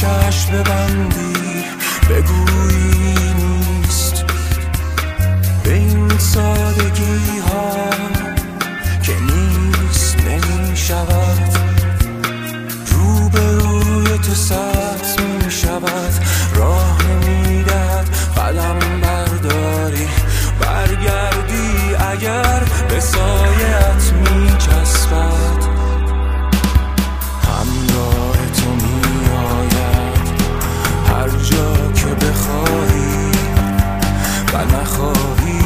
چشم ببندی بگویی نیست به این سادگی ها که نیست نمی شود روبروی تو سبز می شود راه نمی دهد قدم برداری برگردی اگر به سایت می چسبد همراه تو می آید هر جا که بخواهی و نخواهی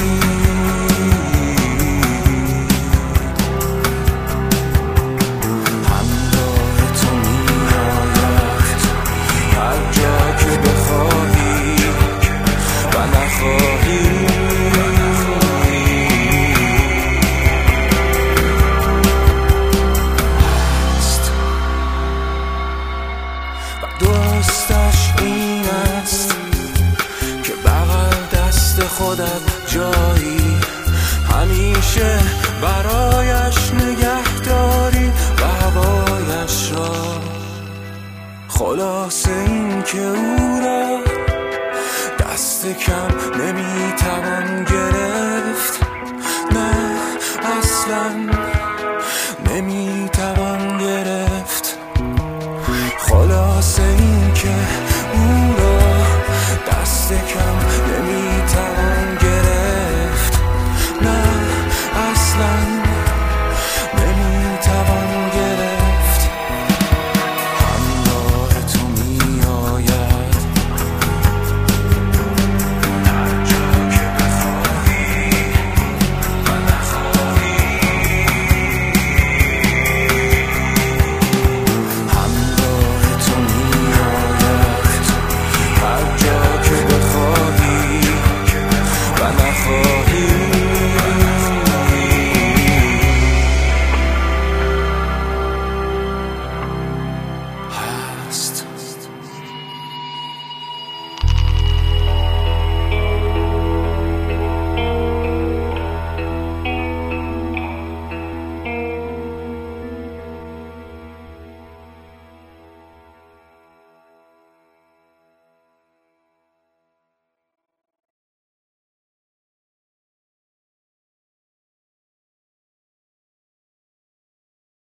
همراه تو می آید هر جا که بخواهی و نخواهی دوستش این است که بغل دست خودت جایی همیشه برایش نگهداری و هوایش را خلاصه این که او را دست کم نمیتوان